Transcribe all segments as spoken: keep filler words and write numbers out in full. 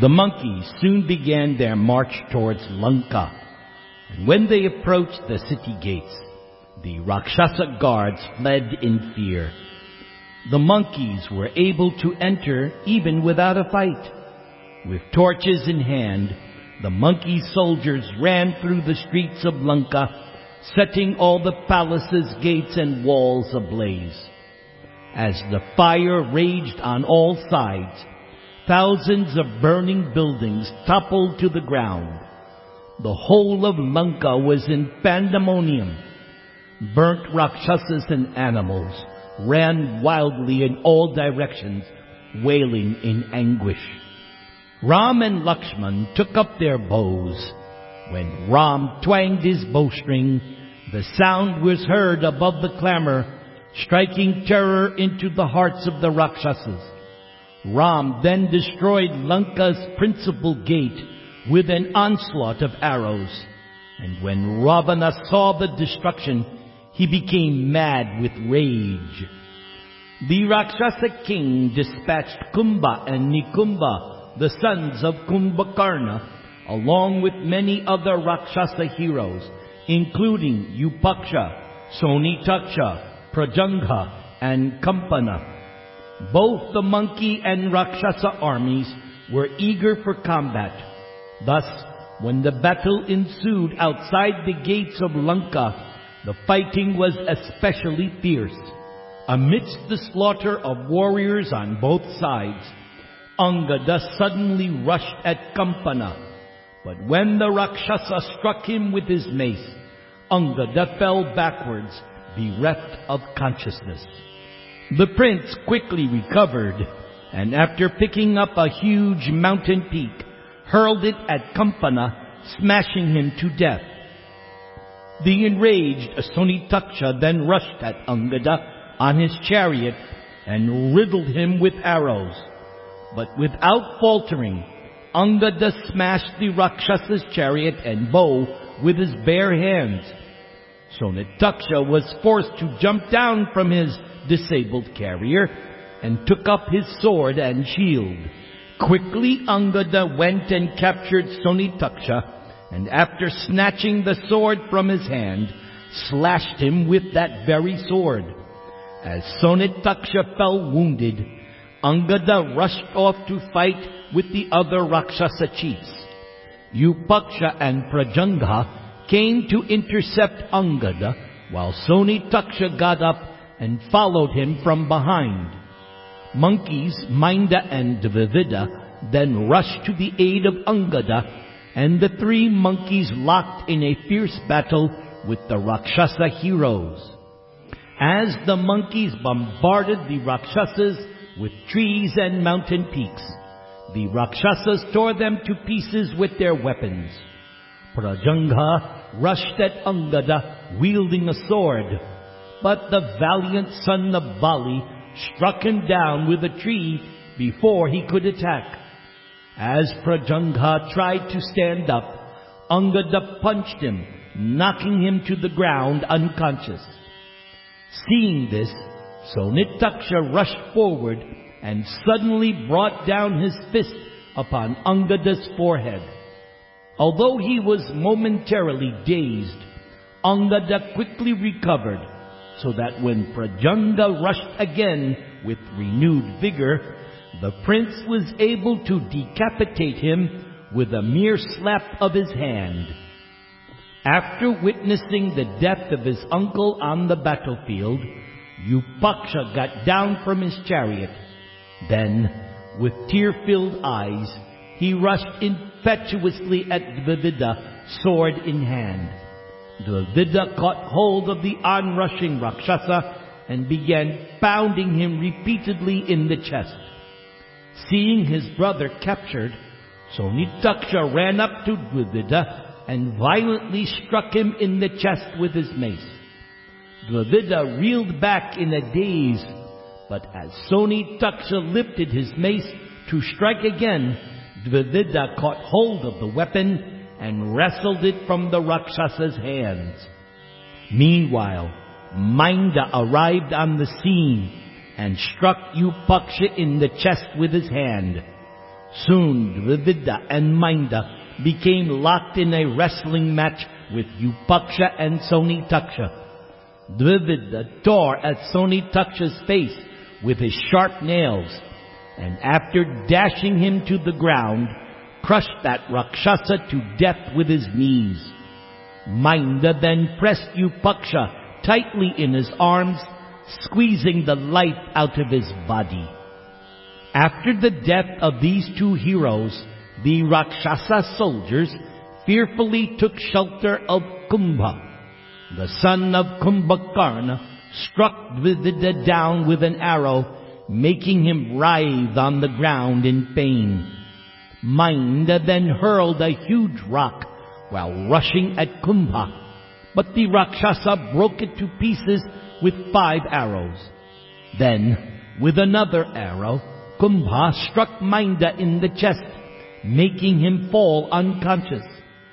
The monkeys soon began their march towards Lanka, and when they approached the city gates, the Rakshasa guards fled in fear. The monkeys were able to enter even without a fight. With torches in hand, the monkey soldiers ran through the streets of Lanka, setting all the palaces, gates, and walls ablaze. As the fire raged on all sides, thousands of burning buildings toppled to the ground. The whole of Lanka was in pandemonium. Burnt Rakshasas and animals ran wildly in all directions, wailing in anguish. Ram and Lakshman took up their bows. When Ram twanged his bowstring, the sound was heard above the clamor, striking terror into the hearts of the Rakshasas. Ram then destroyed Lanka's principal gate with an onslaught of arrows. And when Ravana saw the destruction, he became mad with rage. The Rakshasa king dispatched Kumbha and Nikumba, the sons of Kumbhakarna, along with many other Rakshasa heroes, including Upaksha, Sonitaksha, Prajangha, and Kampana. Both the monkey and Rakshasa armies were eager for combat. Thus, when the battle ensued outside the gates of Lanka, the fighting was especially fierce. Amidst the slaughter of warriors on both sides, Angada suddenly rushed at Kampana. But when the Rakshasa struck him with his mace, Angada fell backwards, bereft of consciousness. The prince quickly recovered, and after picking up a huge mountain peak, hurled it at Kampana, smashing him to death. The enraged Sonitaksha then rushed at Angada on his chariot and riddled him with arrows. But without faltering, Angada smashed the Rakshas's chariot and bow with his bare hands. Sonitaksha was forced to jump down from his disabled carrier and took up his sword and shield. Quickly Angada went and captured Sonitaksha, and after snatching the sword from his hand, slashed him with that very sword. As Sonitaksha fell wounded, Angada rushed off to fight with the other Rakshasa chiefs. Upaksha and Prajangha came to intercept Angada, while Sonitaksha got up and followed him from behind. Monkeys Minda and Dvivida then rushed to the aid of Angada, and the three monkeys locked in a fierce battle with the Rakshasa heroes. As the monkeys bombarded the Rakshasas with trees and mountain peaks, the Rakshasas tore them to pieces with their weapons. Prajangha rushed at Angada wielding a sword, but the valiant son of Bali struck him down with a tree before he could attack. As Prajangha tried to stand up, Angada punched him, knocking him to the ground unconscious. Seeing this, Sonitaksha rushed forward and suddenly brought down his fist upon Angada's forehead. Although he was momentarily dazed, Angada quickly recovered, so that when Prajanga rushed again with renewed vigor, the prince was able to decapitate him with a mere slap of his hand. After witnessing the death of his uncle on the battlefield, Upaksha got down from his chariot. Then, with tear-filled eyes, he rushed impetuously at Dvivida, sword in hand. Dvivida caught hold of the onrushing Rakshasa and began pounding him repeatedly in the chest. Seeing his brother captured, Sonitaksha ran up to Dvivida and violently struck him in the chest with his mace. Dvivida reeled back in a daze, but as Sonitaksha lifted his mace to strike again, Dvivida caught hold of the weapon and wrestled it from the Rakshasa's hands. Meanwhile, Minda arrived on the scene and struck Upaksha in the chest with his hand. Soon Dvivida and Minda became locked in a wrestling match with Upaksha and Sonitaksha. Dvivida tore at Sonitaksha's face with his sharp nails, and after dashing him to the ground, crushed that Rakshasa to death with his knees. Minda then pressed Upaksha tightly in his arms, squeezing the life out of his body. After the death of these two heroes, the Rakshasa soldiers fearfully took shelter of Kumbha. The son of Kumbhakarna struck Dvivida down with an arrow, making him writhe on the ground in pain. Minda then hurled a huge rock while rushing at Kumbha, but the Rakshasa broke it to pieces with five arrows. Then, with another arrow, Kumbha struck Minda in the chest, making him fall unconscious.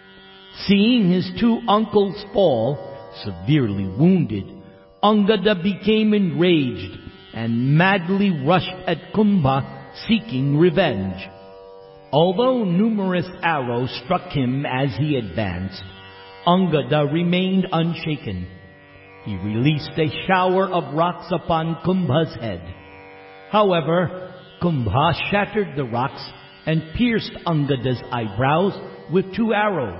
Seeing his two uncles fall, severely wounded, Angada became enraged and madly rushed at Kumbha, seeking revenge. Although numerous arrows struck him as he advanced, Angada remained unshaken. He released a shower of rocks upon Kumbha's head. However, Kumbha shattered the rocks and pierced Angada's eyebrows with two arrows.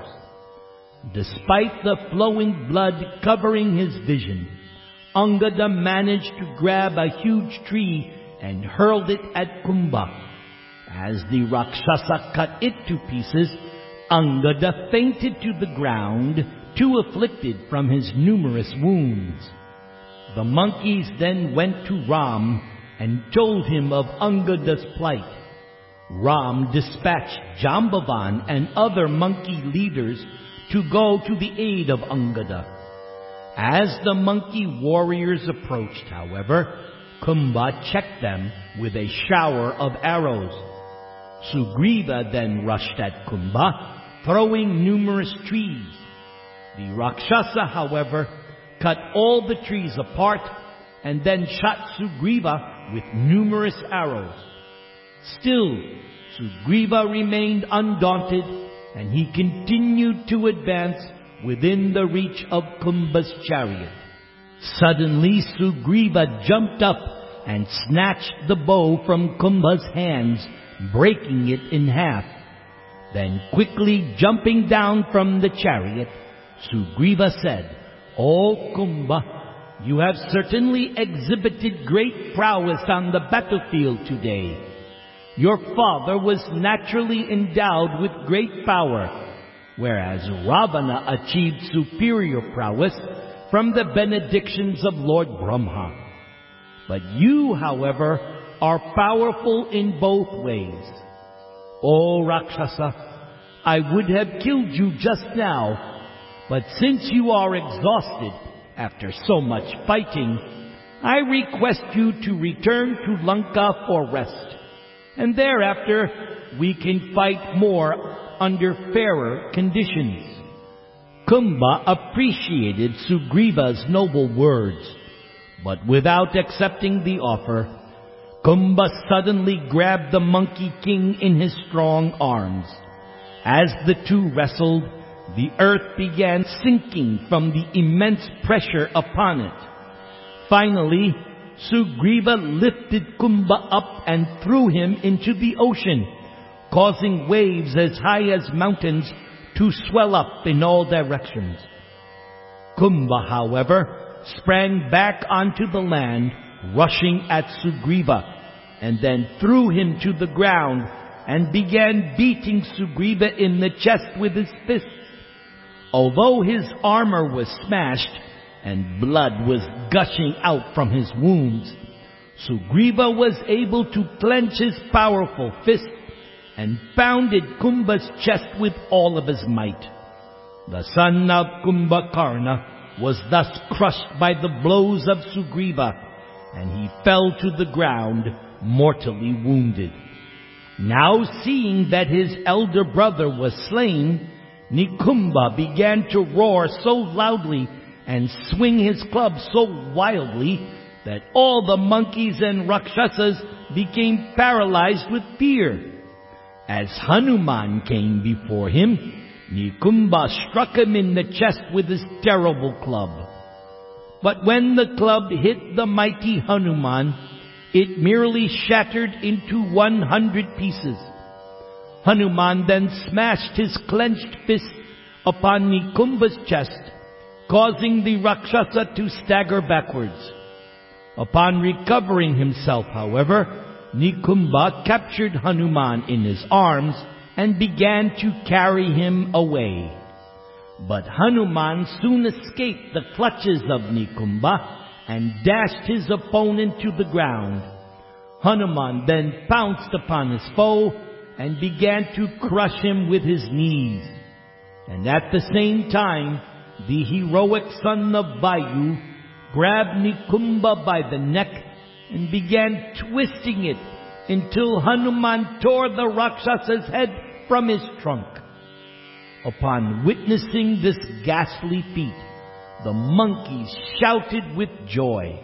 Despite the flowing blood covering his vision, Angada managed to grab a huge tree and hurled it at Kumbha. As the Rakshasa cut it to pieces, Angada fainted to the ground, too afflicted from his numerous wounds. The monkeys then went to Ram and told him of Angada's plight. Ram dispatched Jambavan and other monkey leaders to go to the aid of Angada. As the monkey warriors approached, however, Kumbha checked them with a shower of arrows. Sugriva then rushed at Kumbha, throwing numerous trees. The Rakshasa, however, cut all the trees apart and then shot Sugriva with numerous arrows. Still, Sugriva remained undaunted, and he continued to advance within the reach of Kumbha's chariot. Suddenly Sugriva jumped up and snatched the bow from Kumbha's hands, breaking it in half. Then quickly jumping down from the chariot, Sugriva said, "O Kumbha, you have certainly exhibited great prowess on the battlefield today. Your father was naturally endowed with great power, whereas Ravana achieved superior prowess from the benedictions of Lord Brahma. But you, however, are powerful in both ways. O Rakshasa, I would have killed you just now, but since you are exhausted after so much fighting, I request you to return to Lanka for rest, and thereafter we can fight more under fairer conditions." Kumbha appreciated Sugriva's noble words, but without accepting the offer, Kumbha suddenly grabbed the Monkey King in his strong arms. As the two wrestled, the earth began sinking from the immense pressure upon it. Finally, Sugriva lifted Kumbha up and threw him into the ocean, causing waves as high as mountains to swell up in all directions. Kumbha, however, sprang back onto the land, rushing at Sugriva, and then threw him to the ground and began beating Sugriva in the chest with his fists. Although his armor was smashed and blood was gushing out from his wounds, Sugriva was able to clench his powerful fist and pounded Kumbha's chest with all of his might. The son of Kumbhakarna was thus crushed by the blows of Sugriva, and he fell to the ground mortally wounded. Now seeing that his elder brother was slain, Nikumbha began to roar so loudly and swing his club so wildly that all the monkeys and Rakshasas became paralyzed with fear. As Hanuman came before him, Nikumba struck him in the chest with his terrible club. But when the club hit the mighty Hanuman, it merely shattered into one hundred pieces. Hanuman then smashed his clenched fist upon Nikumba's chest, causing the Rakshasa to stagger backwards. Upon recovering himself, however, Nikumba captured Hanuman in his arms and began to carry him away. But Hanuman soon escaped the clutches of Nikumba and dashed his opponent to the ground. Hanuman then pounced upon his foe and began to crush him with his knees. And at the same time, the heroic son of Vayu grabbed Nikumba by the neck and began twisting it until Hanuman tore the Raksasa's head from his trunk. Upon witnessing this ghastly feat, the monkeys shouted with joy.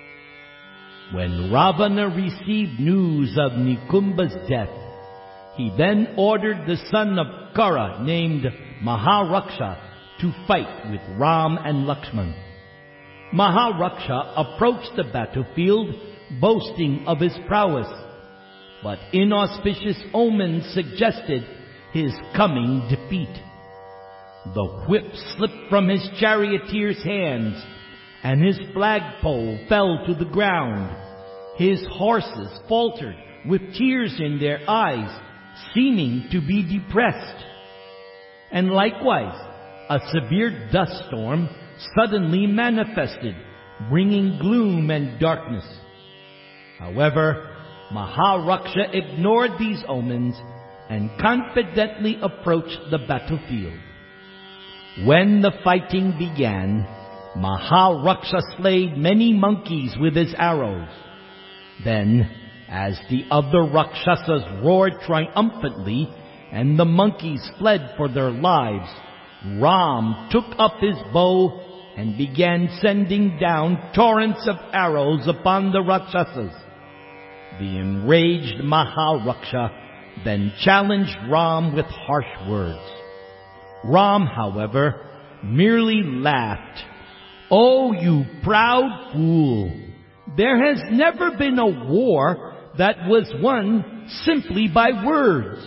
When Ravana received news of Nikumba's death, he then ordered the son of Kara, named Maharaksha, to fight with Ram and Lakshman. Maharaksha approached the battlefield boasting of his prowess, but inauspicious omens suggested his coming defeat. The whip slipped from his charioteer's hands, and his flagpole fell to the ground. His horses faltered with tears in their eyes, seeming to be depressed. And likewise, a severe dust storm suddenly manifested, bringing gloom and darkness. However, Maharaksha ignored these omens and confidently approached the battlefield. When the fighting began, Maharaksha slayed many monkeys with his arrows. Then, as the other Rakshasas roared triumphantly and the monkeys fled for their lives, Ram took up his bow and began sending down torrents of arrows upon the Rakshasas. The enraged Maharaksha then challenged Ram with harsh words. Ram, however, merely laughed. "Oh, you proud fool! There has never been a war that was won simply by words."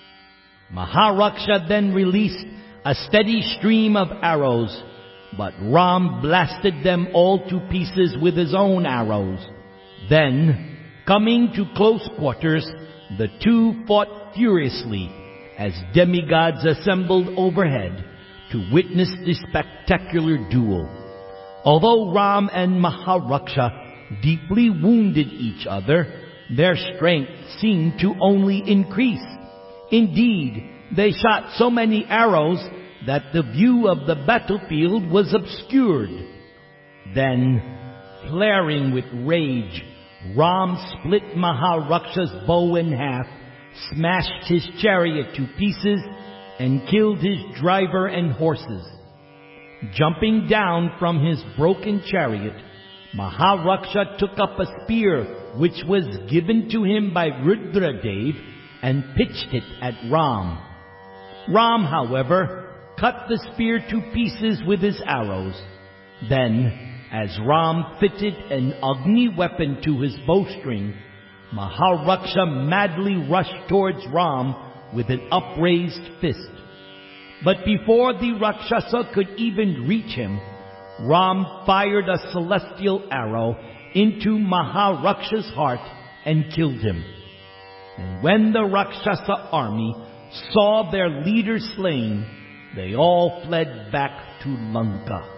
Maharaksha then released a steady stream of arrows, but Ram blasted them all to pieces with his own arrows. Then, coming to close quarters, the two fought furiously as demigods assembled overhead to witness the spectacular duel. Although Ram and Maharaksha deeply wounded each other, their strength seemed to only increase. Indeed, they shot so many arrows that the view of the battlefield was obscured. Then, flaring with rage, Ram split Maharaksha's bow in half, smashed his chariot to pieces, and killed his driver and horses. Jumping down from his broken chariot, Maharaksha took up a spear which was given to him by Rudradev and pitched it at Ram. Ram, however, cut the spear to pieces with his arrows. Then, as Ram fitted an Agni weapon to his bowstring, Maharaksha madly rushed towards Ram with an upraised fist. But before the Rakshasa could even reach him, Ram fired a celestial arrow into Maharaksha's heart and killed him. And when the Rakshasa army saw their leader slain, they all fled back to Lanka.